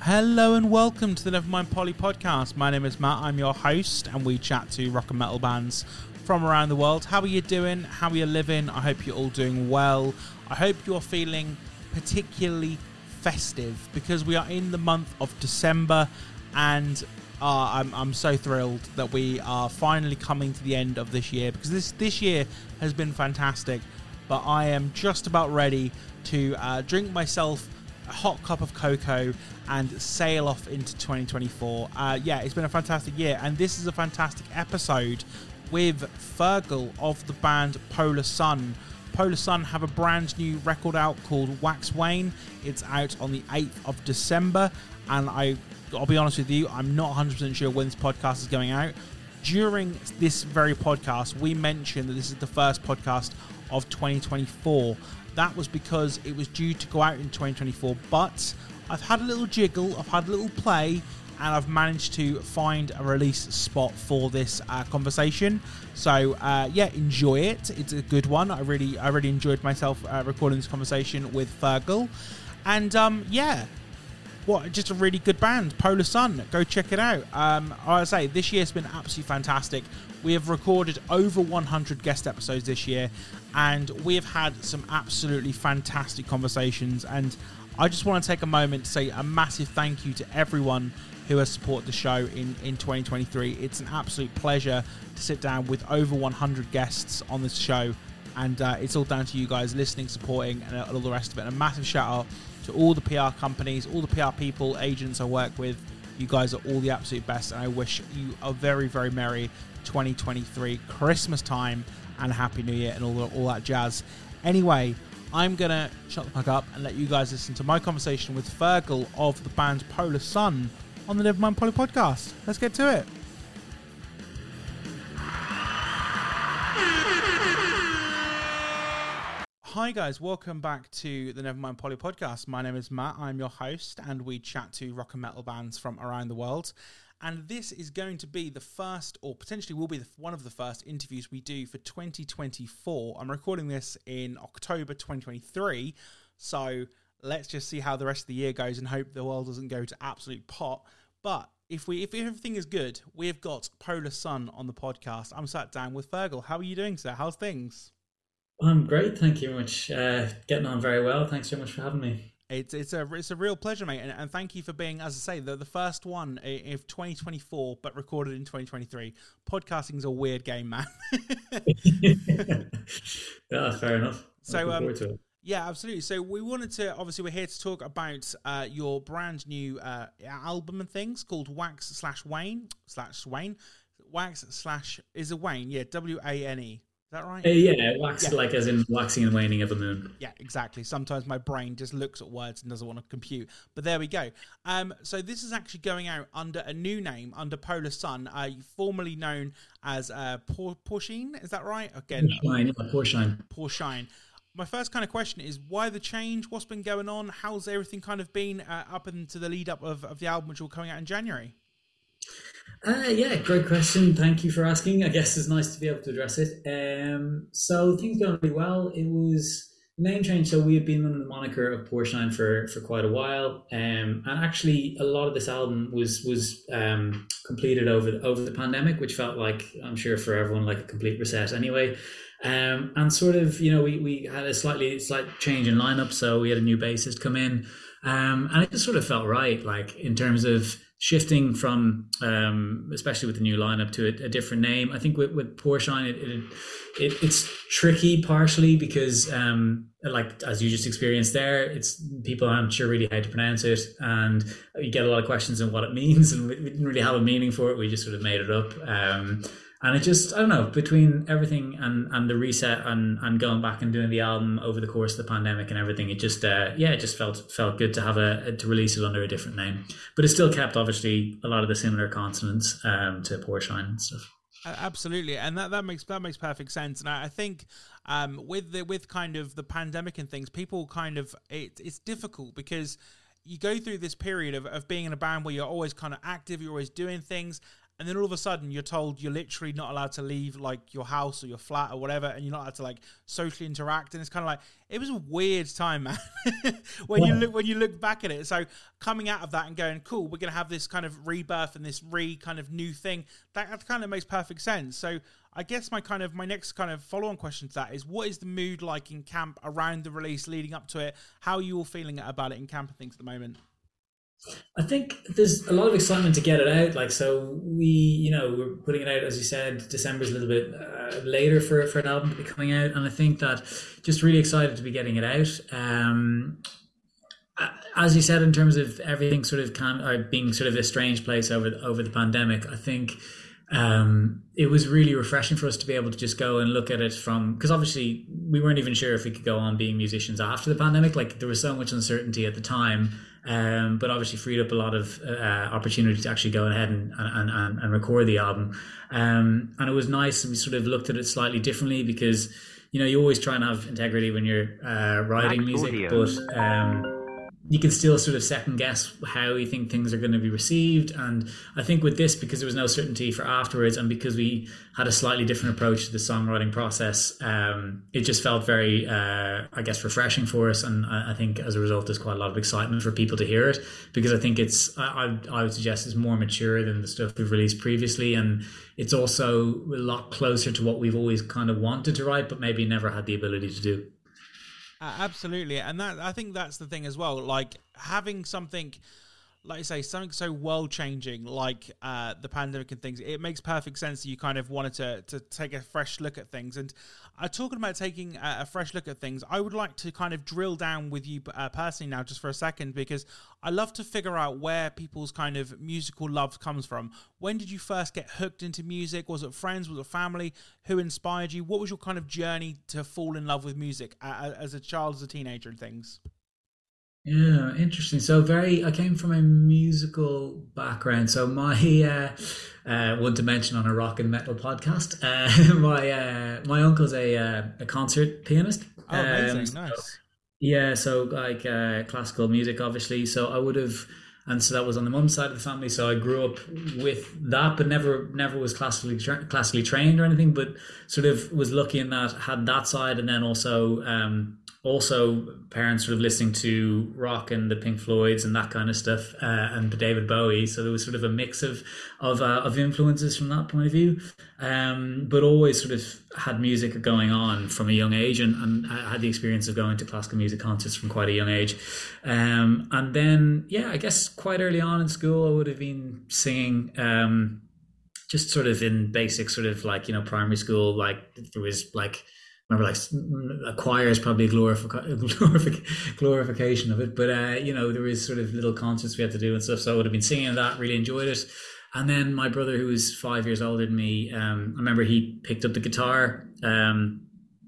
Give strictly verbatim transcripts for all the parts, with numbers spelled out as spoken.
Hello and welcome to the Nevermind Polly podcast. My name is Matt, I'm your host, and we chat to rock and metal bands from around the world. How are you doing? How are you living? I hope you're all doing well. I hope you're feeling particularly festive because we are in the month of December, and uh, I'm, I'm so thrilled that we are finally coming to the end of this year, because this, this year has been fantastic, but I am just about ready to uh, drink myself a hot cup of cocoa and sail off into twenty twenty-four. Uh, yeah, it's been a fantastic year, and this is a fantastic episode with Fergal of the band Polar Sun. Polar Sun have a brand new record out called Wax Wane. It's out on the eighth of December, and I, I'll be honest with you, I'm not one hundred percent sure when this podcast is going out. During this very podcast, we mentioned that this is the first podcast of twenty twenty-four. That was because it was due to go out in twenty twenty-four, but I've had a little jiggle, I've had a little play, and I've managed to find a release spot for this uh, conversation. So uh, yeah, enjoy it. It's a good one. I really, I really enjoyed myself uh, recording this conversation with Fergal, and um, yeah. What, just a really good band, Polar Sun. Go check it out. Um, I say, this year's been absolutely fantastic. We have recorded over one hundred guest episodes this year, and we have had some absolutely fantastic conversations. And I just want to take a moment to say a massive thank you to everyone who has supported the show in, in twenty twenty-three. It's an absolute pleasure to sit down with over one hundred guests on this show, and uh, it's all down to you guys listening, supporting, and all the rest of it. And a massive shout out to all the P R companies, all the P R people, agents I work with. You guys are all the absolute best, and I wish you a very, very merry twenty twenty-three Christmas time and a Happy New Year and all, the, all that jazz. Anyway, I'm going to shut the fuck up and let you guys listen to my conversation with Fergal of the band Polar Sun on the Nevermind Polly podcast. Let's get to it. Hi guys, welcome back to the Nevermind Polly podcast. My name is Matt, I'm your host, and we chat to rock and metal bands from around the world. And this is going to be the first, or potentially will be the, one of the first interviews we do for twenty twenty-four. I'm recording this in October twenty twenty-three, so let's just see how the rest of the year goes and hope the world doesn't go to absolute pot. But if we, if everything is good, we have got Polar Sun on the podcast. I'm sat down with Fergal. How are you doing, sir? How's things? I'm great, thank you very much. Uh, getting on very well. Thanks very much for having me. It's it's a it's a real pleasure, mate, and, and thank you for being, as I say, the the first one of twenty twenty-four, but recorded in twenty twenty-three. Podcasting's a weird game, man. Yeah, fair enough. So um, yeah, absolutely. So we wanted to, obviously, we're here to talk about uh, your brand new uh, album and things called Wax slash Wane slash Wayne, Wax slash is a Wayne, yeah, W A N E. Is that right? Uh, yeah, wax yeah. Like as in waxing and waning of a moon. Yeah, exactly. Sometimes my brain just looks at words and doesn't want to compute. But there we go. Um, so this is actually going out under a new name, under Polar Sun, uh, formerly known as uh, Por- Porshine. Is that right? Again, Porshine, yeah, Porshine. Porshine. My first kind of question is, why the change? What's been going on? How's everything kind of been uh, up into the lead up of, of the album, which will be coming out in January? Uh, yeah, great question. Thank you for asking. I guess it's nice to be able to address it. Um, so things going really well. It was the name change. So we had been under the moniker of Porshine for, for quite a while, um, and actually a lot of this album was was um, completed over over the pandemic, which felt like, I'm sure for everyone, like a complete reset. Anyway, um, and sort of, you know, we we had a slightly slight change in lineup. So we had a new bassist come in, um, and it just sort of felt right, like in terms of shifting from, um, especially with the new lineup, to a, a different name. I think with, with Porshine, it, it, it it's tricky partially because, um, like as you just experienced there, it's people aren't sure really how to pronounce it, and you get a lot of questions on what it means, and we, we didn't really have a meaning for it. We just sort of made it up. Um, And it just, I don't know, between everything and, and the reset and, and going back and doing the album over the course of the pandemic and everything, it just, uh, yeah, it just felt felt good to have a, to release it under a different name. But it still kept, obviously, a lot of the similar consonants um, to Porshine and stuff. Absolutely, and that, that makes that makes perfect sense. And I, I think um, with the with kind of the pandemic and things, people kind of, it, it's difficult because you go through this period of, of being in a band where you're always kind of active, you're always doing things, and then all of a sudden you're told you're literally not allowed to leave like your house or your flat or whatever, and you're not allowed to like socially interact. And it's kind of like, it was a weird time, man. when yeah. you look when you look back at it. So coming out of that and going, cool, we're gonna have this kind of rebirth and this re kind of new thing, that, that kind of makes perfect sense. So I guess my kind of my next kind of follow on question to that is, what is the mood like in camp around the release, leading up to it? How are you all feeling about it in camp and things at the moment? I think there's a lot of excitement to get it out. Like, so we, you know, we're putting it out, as you said, December's a little bit uh, later for, for an album to be coming out. And I think that just really excited to be getting it out. Um, as you said, in terms of everything sort of can, or being sort of a strange place over, over the pandemic, I think um, it was really refreshing for us to be able to just go and look at it from, because obviously we weren't even sure if we could go on being musicians after the pandemic. Like, there was so much uncertainty at the time. Um, but obviously freed up a lot of uh, opportunity to actually go ahead and, and, and, and record the album. Um, and it was nice. We sort of looked at it slightly differently because, you know, you always try and have integrity when you're uh, writing music, but um, you can still sort of second guess how you think things are going to be received. And I think with this, because there was no certainty for afterwards, and because we had a slightly different approach to the songwriting process, um, it just felt very, uh, I guess, refreshing for us. And I think as a result, there's quite a lot of excitement for people to hear it, because I think it's, I, I would suggest it's more mature than the stuff we've released previously. And it's also a lot closer to what we've always kind of wanted to write, but maybe never had the ability to do. Uh, absolutely. And that, I think that's the thing as well, like having something, like I say, something so world changing like uh, the pandemic and things, it makes perfect sense that you kind of wanted to to take a fresh look at things. And uh, talking about taking a, a fresh look at things, I would like to kind of drill down with you uh, personally now just for a second, because I love to figure out where people's kind of musical love comes from. When did you first get hooked into music? Was it friends? Was it family? Who inspired you? What was your kind of journey to fall in love with music uh, as a child, as a teenager and things? Yeah, interesting. So very, I came from a musical background. So my, uh, uh, one to mention on a rock and metal podcast, uh, my, uh, my uncle's a, uh, a concert pianist. Oh, amazing. Um, so, nice. Yeah. So like, uh, classical music, obviously. So I would have, and so that was on the mum's side of the family. So I grew up with that, but never, never was classically, tra- classically trained or anything, but sort of was lucky in that, had that side. And then also, um, Also, parents sort of listening to rock and the Pink Floyds and that kind of stuff, uh, and David Bowie. So there was sort of a mix of of, uh, of influences from that point of view. Um, but always sort of had music going on from a young age, and, and I had the experience of going to classical music concerts from quite a young age. Um, and then, yeah, I guess quite early on in school, I would have been singing. Um, just sort of in basic sort of like, you know, primary school, like there was like, remember, like a choir is probably a glorific- glorific- glorification of it, but uh, you know, there was sort of little concerts we had to do and stuff. So I would have been singing that, really enjoyed it. And then my brother, who was five years older than me, um, I remember he picked up the guitar. Um,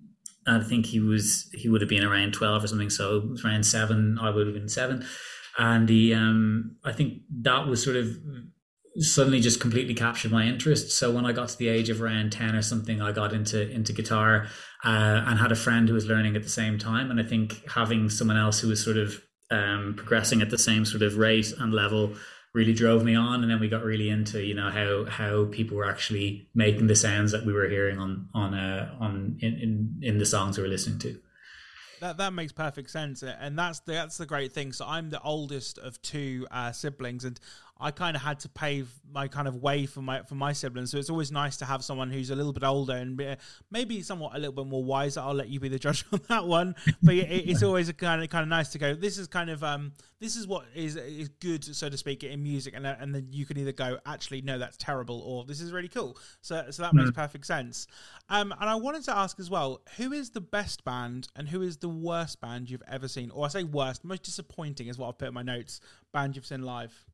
I think he was he would have been around twelve or something, so it was around seven. I would have been seven, and he, um, I think that was sort of suddenly just completely captured my interest. So when I got to the age of around ten or something, I got into into guitar. Uh, and had a friend who was learning at the same time. And I think having someone else who was sort of um, progressing at the same sort of rate and level really drove me on. And then we got really into, you know, how how people were actually making the sounds that we were hearing on on uh, on in, in in the songs we were listening to. That that makes perfect sense, and that's the, that's the great thing. So I'm the oldest of two uh, siblings, and I kind of had to pave my kind of way for my for my siblings. So it's always nice to have someone who's a little bit older and maybe somewhat a little bit more wiser. I'll let you be the judge on that one. But it, it's always a kind of kind of nice to go, this is kind of um this is what is is good, so to speak, in music, and and then you can either go, actually no, that's terrible, or this is really cool. So so that mm-hmm. makes perfect sense. Um, and I wanted to ask as well, who is the best band and who is the worst band you've ever seen? Or I say worst, most disappointing is what I've put in my notes. Band you've seen live.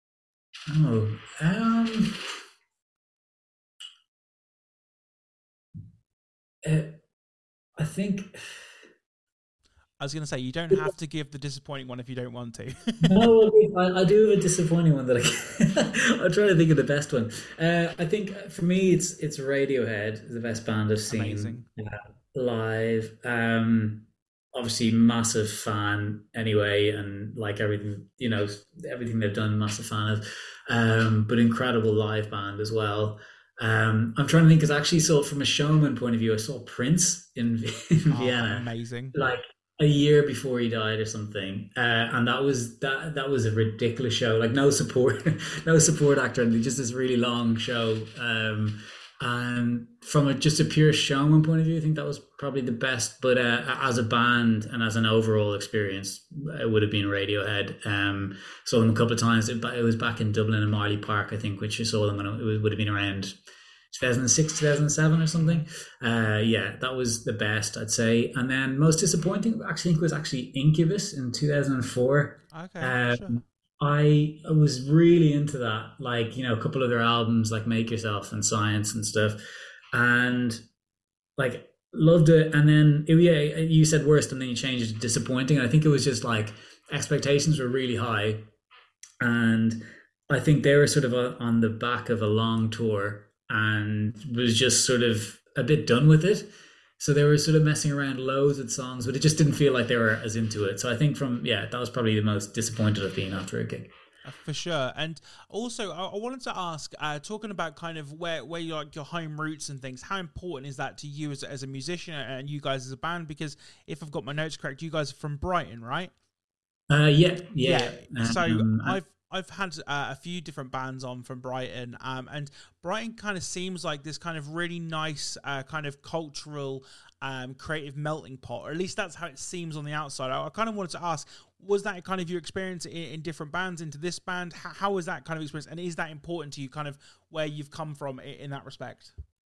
Oh, um, uh, I think. I was going to say, you don't have to give the disappointing one if you don't want to. No, I, I do have a disappointing one that I I'm trying to think of the best one. Uh, I think for me, it's it's Radiohead, the best band I've seen uh, live. Um, obviously massive fan anyway, and like everything, you know, everything they've done, massive fan of. Um, but incredible live band as well. Um, I'm trying to think, because I actually saw, from a showman point of view, I saw Prince in, in Oh, Vienna, amazing. like a year before he died or something, uh, and that was that that was a ridiculous show. Like no support, no support actor, and just this really long show. Um, and from a, just a pure showman point of view, I think that was probably the best. But uh, as a band and as an overall experience, it would have been Radiohead. Um, saw them a couple of times. It, it was back in Dublin in Marley Park, I think, which I saw them when it would have been around two thousand six, two thousand seven or something. Uh, yeah, that was the best, I'd say. And then most disappointing, I actually think, was actually Incubus in two thousand four. Okay, Um, sure. I was really into that, like, you know, a couple of their albums, like Make Yourself and Science and stuff, and like loved it. And then it, yeah, you said worst, and then you changed it to disappointing. I think it was just like expectations were really high, and I think they were sort of a, on the back of a long tour, and was just sort of a bit done with it. So they were sort of messing around loads with songs, but it just didn't feel like they were as into it. So I think from, yeah, that was probably the most disappointed I've been after a gig. Uh, For sure. And also, I, I wanted to ask, uh, talking about kind of where, where you like your home roots and things, how important is that to you as, as a musician and you guys as a band? Because if I've got my notes correct, you guys are from Brighton, right? Uh, yeah, yeah. Yeah. So Um, I've I've had uh, a few different bands on from Brighton, um, and Brighton kind of seems like this kind of really nice, uh, kind of cultural, um, creative melting pot, or at least that's how it seems on the outside. I, I kind of wanted to ask, was that kind of your experience in, in different bands into this band? How, how was that kind of experience, and is that important to you, kind of where you've come from in, in that respect?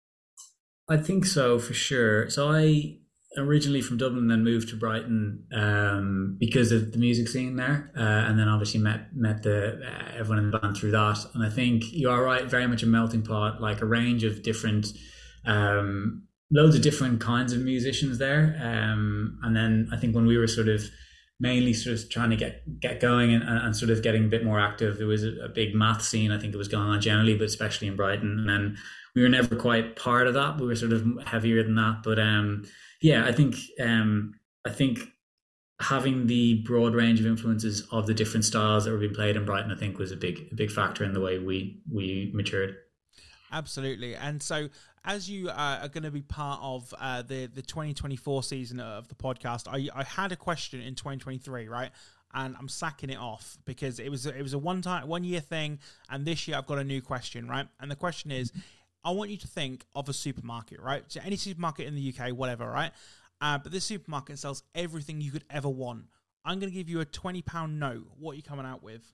I think so, for sure. So I originally from Dublin, then moved to Brighton um, because of the music scene there, uh, and then obviously met met the uh, everyone in the band through that. And I think you are right, very much a melting pot, like a range of different, um, loads of different kinds of musicians there. Um, and then I think when we were sort of mainly sort of trying to get get going and, and sort of getting a bit more active, there was a, a big math scene I think it was going on generally, but especially in Brighton. And then we were never quite part of that. We were sort of heavier than that, but um. Yeah, I think um, I think having the broad range of influences of the different styles that were being played in Brighton, I think, was a big a big factor in the way we we matured. Absolutely. And so, as you uh, are going to be part of uh, the the twenty twenty-four season of the podcast, I, I had a question in twenty twenty-three, right? And I'm sacking it off because it was it was a one time one year thing, and this year I've got a new question, right? And the question is, I want you to think of a supermarket, right? So any supermarket in the U K, whatever, right? Uh, but this supermarket sells everything you could ever want. I'm going to give you a twenty pound note. What are you coming out with?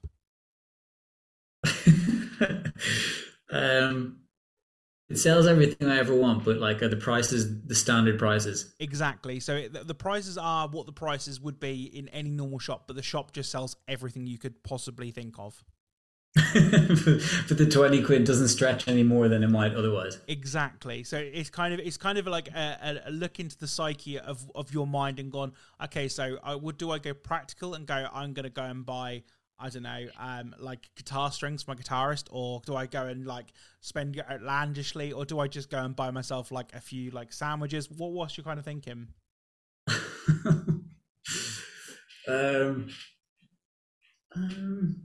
um, it sells everything I ever want, but like, are the prices the standard prices? Exactly. So it, the prices are what the prices would be in any normal shop, but the shop just sells everything you could possibly think of. But the twenty quid doesn't stretch any more than it might otherwise. Exactly. So it's kind of it's kind of like a, a look into the psyche of, of your mind and gone, okay, so I would do I go practical and go, I'm going to go and buy, I don't know, um, like guitar strings for my guitarist, or do I go and like spend outlandishly, or do I just go and buy myself like a few like sandwiches? What what's your kind of thinking? um, um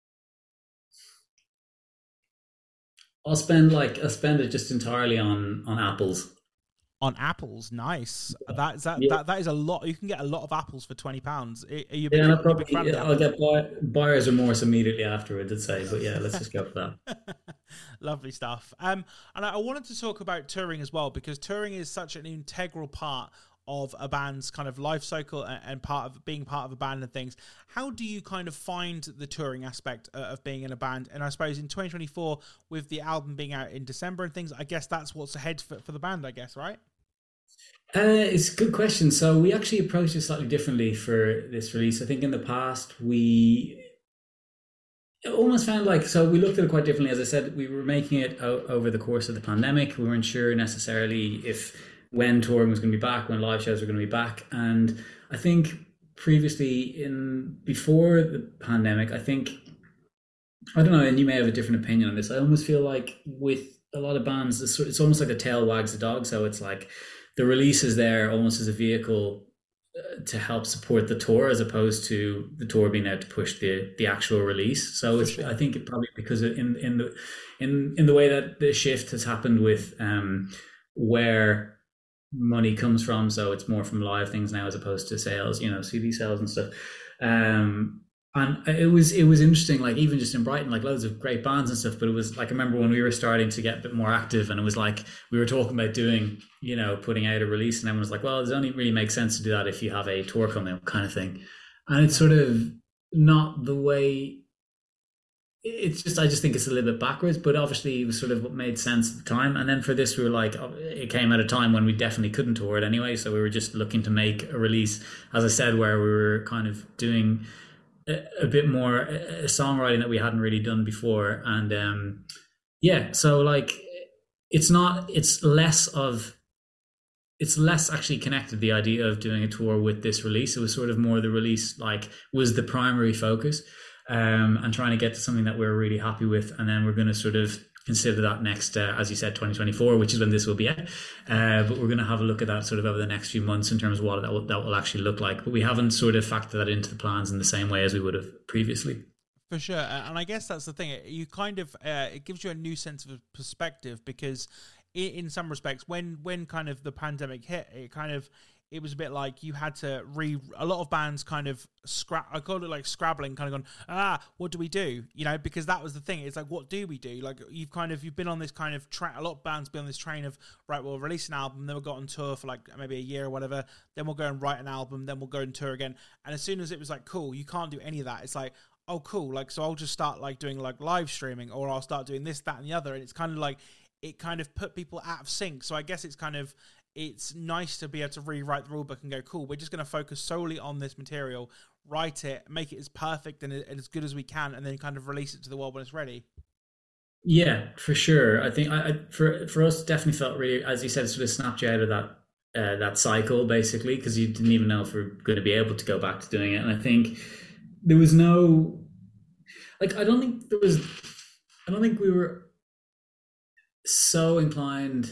I'll spend like I'll spend it just entirely on on apples. On apples, nice. That is that, Yeah. that that is a lot. You can get a lot of apples for twenty pounds. Are you a big, Yeah, and are I'll you a probably big fan of I'll apples? get buy, buyer's remorse immediately afterwards, I'd say. But yeah, let's just go for that. Lovely stuff. Um, and I I wanted to talk about touring as well, because touring is such an integral part of a band's kind of life cycle and, and part of being part of a band and things. How do you kind of find the touring aspect uh, of being in a band? And I suppose in twenty twenty-four, with the album being out in December and things, I guess that's what's ahead for, for the band, I guess, right? Uh, it's a good question. So we actually approached it slightly differently for this release. I think in the past we almost found like, so we looked at it quite differently. As I said, we were making it o- over the course of the pandemic. We weren't sure necessarily if when touring was going to be back, when live shows were going to be back. And I think previously in before the pandemic, I think, I don't know, and you may have a different opinion on this. I almost feel like with a lot of bands, it's, it's almost like the tail wags the dog. So it's like the release is there almost as a vehicle to help support the tour as opposed to the tour being able to push the the actual release. So it's sure. I think it probably because in in the in in the way that the shift has happened with um where money comes from, so it's more from live things now as opposed to sales, you know, C D sales and stuff. Um and it was it was interesting, like even just in Brighton, like loads of great bands and stuff, but it was like I remember when we were starting to get a bit more active and it was like we were talking about doing, you know, putting out a release and everyone was like, well, it only really makes sense to do that if you have a tour coming up kind of thing. And it's sort of not the way it's just I just think it's a little bit backwards, but obviously it was sort of what made sense at the time. And then for this we were like, it came at a time when we definitely couldn't tour it anyway, so we were just looking to make a release, as I said, where we were kind of doing a bit more uh, songwriting that we hadn't really done before. And um yeah so like it's not it's less of it's less actually connected, the idea of doing a tour with this release. It was sort of more the release like was the primary focus, um and trying to get to something that we're really happy with, and then we're going to sort of consider that next uh, as you said twenty twenty-four, which is when this will be out, uh, but we're going to have a look at that sort of over the next few months in terms of what that will, that will actually look like. But we haven't sort of factored that into the plans in the same way as we would have previously. For sure. And I guess that's the thing, you kind of uh, it gives you a new sense of perspective, because in some respects when when kind of the pandemic hit, it kind of it was a bit like you had to re a lot of bands kind of scrap I call it like scrabbling, kind of gone, ah what do we do, you know, because that was the thing. It's like, what do we do? Like you've kind of you've been on this kind of track, a lot of bands been on this train of, right, we'll release an album, then we'll go on tour for like maybe a year or whatever, then we'll go and write an album, then we'll go and tour again. And as soon as it was like, cool, you can't do any of that, it's like, oh cool, like so I'll just start like doing like live streaming, or I'll start doing this, that and the other. And it's kind of like it kind of put people out of sync. So I guess it's kind of it's nice to be able to rewrite the rule book and go, cool, we're just going to focus solely on this material, write it, make it as perfect and as good as we can, and then kind of release it to the world when it's ready. Yeah, for sure. I think I, I for for us, definitely felt really, as you said, it sort of snapped you out of that uh, that cycle basically, because you didn't even know if we we're going to be able to go back to doing it. And I think there was no, like, I don't think there was, I don't think we were so inclined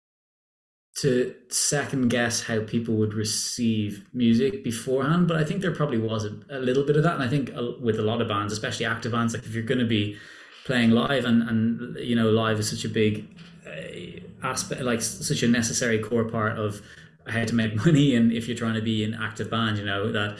to second guess how people would receive music beforehand, but I think there probably was a, a little bit of that. And I think with a lot of bands, especially active bands, like if you're going to be playing live, and and you know, live is such a big uh, aspect, like such a necessary core part of how to make money, and if you're trying to be an active band, you know, that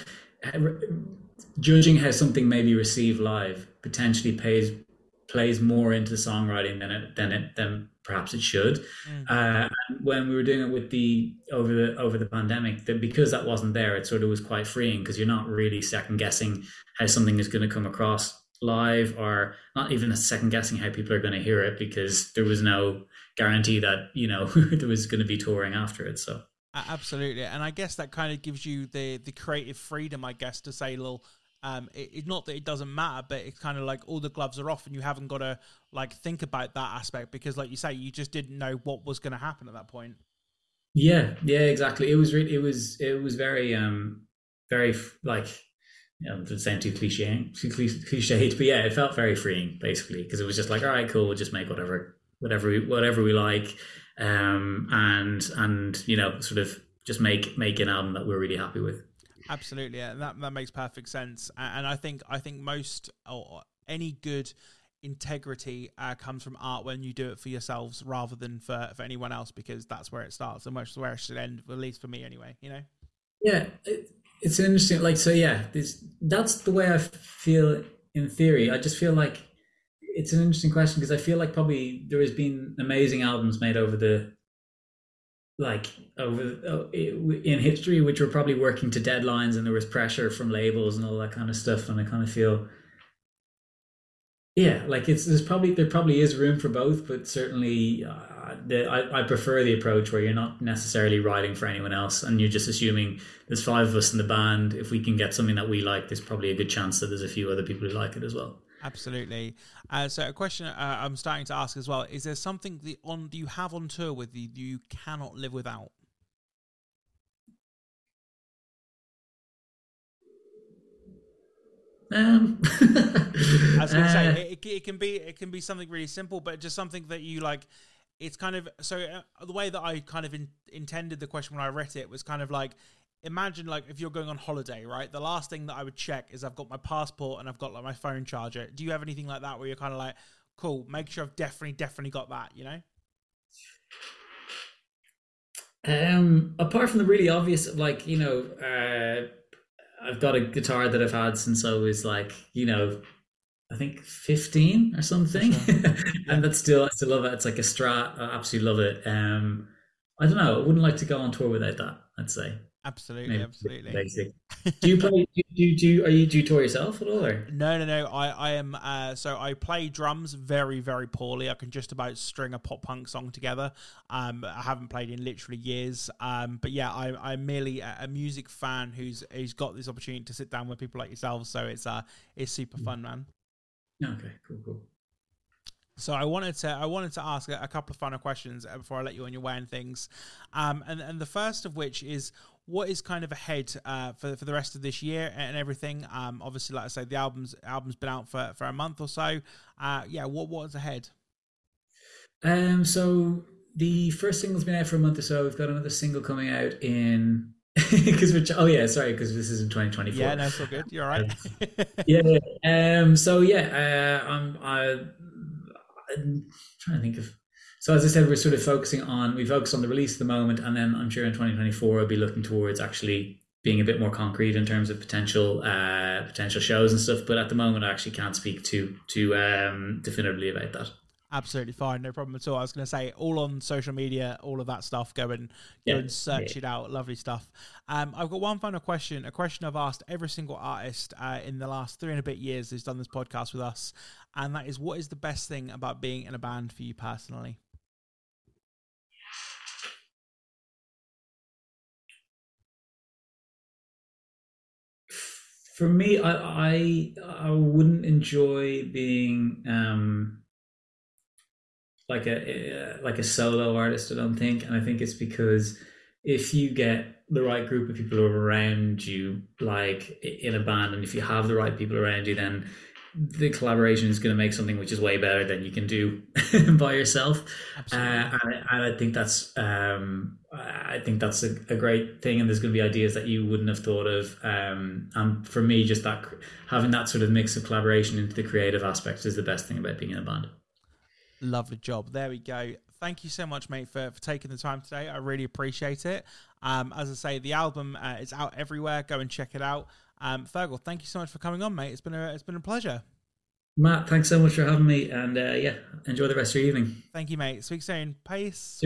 judging how something may be received live potentially pays plays more into the songwriting than it than it than perhaps it should. Mm. Uh, when we were doing it with the over the over the pandemic, that because that wasn't there, it sort of was quite freeing, because you're not really second guessing how something is going to come across live, or not even second guessing how people are going to hear it, because there was no guarantee that, you know, there was going to be touring after it. So absolutely. And I guess that kind of gives you the the creative freedom, I guess, to say, well, Um, it, it, not that it doesn't matter, but it's kind of like all the gloves are off and you haven't got to like think about that aspect, because like you say, you just didn't know what was going to happen at that point. Yeah, yeah, exactly. It was really, it was, it was very, um, very like, you know, the same too cliche, too cliched, but yeah, it felt very freeing basically, because it was just like, all right, cool, we'll just make whatever, whatever, we, whatever we like, um, and and you know, sort of just make make an album that we're really happy with. Absolutely, yeah, that that makes perfect sense, and I think I think most or any good integrity uh, comes from art when you do it for yourselves rather than for, for anyone else, because that's where it starts and most where it should end, at least for me anyway. You know. Yeah, it, it's interesting. Like, so yeah, this that's the way I feel in theory. I just feel like it's an interesting question, because I feel like probably there has been amazing albums made over the. like over in history, which were probably working to deadlines, and there was pressure from labels and all that kind of stuff. And I kind of feel, yeah, like it's there's probably there probably is room for both, but certainly uh, the, I, I prefer the approach where you're not necessarily writing for anyone else, and you're just assuming there's five of us in the band. If we can get something that we like, there's probably a good chance that there's a few other people who like it as well. Absolutely. Uh, so a question uh, I'm starting to ask as well, is there something the on do you have on tour with you you cannot live without? Um, I was going to say, it, it can be it can be something really simple, but just something that you like. It's kind of so uh, the way that I kind of in, intended the question when I read it was kind of like, imagine like if you're going on holiday, right? The last thing that I would check is I've got my passport and I've got like my phone charger. Do you have anything like that where you're kind of like, cool, make sure I've definitely, definitely got that, you know? Um, apart from the really obvious, like, you know, uh, I've got a guitar that I've had since I was like, you know, I think fifteen or something. Sure. Yeah. And that's still, I still love it. It's like a Strat. I absolutely love it. Um, I don't know. I wouldn't like to go on tour without that, I'd say. Absolutely, Maybe absolutely. Basic. Do you play? Do you, do you, are you do you tour yourself at all? Or? No, no, no. I, I am. Uh, so I play drums very, very poorly. I can just about string a pop punk song together. Um, I haven't played in literally years. Um, but yeah, I, I'm merely a, a music fan who's who's got this opportunity to sit down with people like yourselves. So it's uh, it's super fun, man. Okay, cool, cool. So I wanted to I wanted to ask a, a couple of final questions before I let you on your way and things, um, and and the first of which is what is kind of ahead uh, for for the rest of this year and everything. Um, obviously, like I say, the album's album's been out for, for a month or so. Uh, yeah, what what's ahead? Um, so the first single's been out for a month or so. We've got another single coming out in. Because we're oh yeah sorry because this is in twenty twenty-four. Yeah, no, it's all good. You're all right. yeah, yeah. Um. So yeah. Uh. I'm. I. I'm trying to think of. So as I said, we're sort of focusing on we focus on the release at the moment, and then I'm sure in twenty twenty-four I'll be looking towards actually being a bit more concrete in terms of potential uh potential shows and stuff. But at the moment, I actually can't speak too too um definitively about that. Absolutely fine, no problem at all. I was going to say, all on social media, all of that stuff. Go and go yeah, and search yeah. it out. Lovely stuff. Um, I've got one final question. A question I've asked every single artist uh, in the last three and a bit years who's done this podcast with us, and that is, what is the best thing about being in a band for you personally? For me, I I, I wouldn't enjoy being. Um, like a like a solo artist, I don't think. And I think it's because if you get the right group of people around you, like in a band, and if you have the right people around you, then the collaboration is going to make something which is way better than you can do by yourself. Uh, and, and I think that's um, I think that's a, a great thing. And there's going to be ideas that you wouldn't have thought of. Um, and for me, just that having that sort of mix of collaboration into the creative aspects is the best thing about being in a band. Lovely job. There we go. Thank you so much, mate, for, for taking the time today. I really appreciate it. Um, as I say, the album uh, is out everywhere. Go and check it out. Um, Fergal, thank you so much for coming on, mate. It's been a it's been a pleasure. Matt, thanks so much for having me, and uh, yeah, enjoy the rest of your evening. Thank you, mate. Speak soon. Peace.